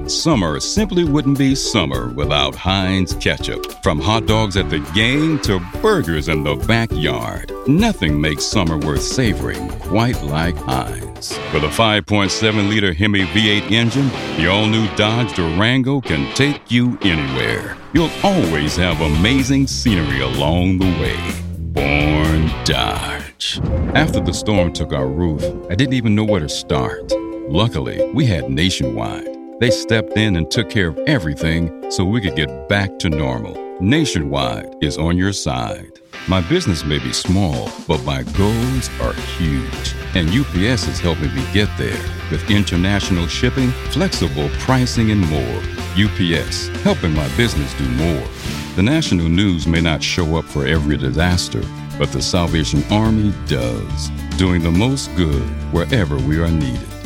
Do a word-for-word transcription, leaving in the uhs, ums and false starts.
Summer simply wouldn't be summer without Heinz ketchup. From hot dogs at the game to burgers in the backyard, nothing makes summer worth savoring quite like Heinz. With a five point seven liter Hemi V eight engine, the all-new Dodge Durango can take you anywhere. You'll always have amazing scenery along the way. Born Dodge. After the storm took our roof, I didn't even know where to start. Luckily, we had Nationwide. They stepped in and took care of everything so we could get back to normal. Nationwide is on your side. My business may be small, but my goals are huge. And U P S is helping me get there with international shipping, flexible pricing, and more. U P S, helping my business do more. The national news may not show up for every disaster, but the Salvation Army does, doing the most good wherever we are needed.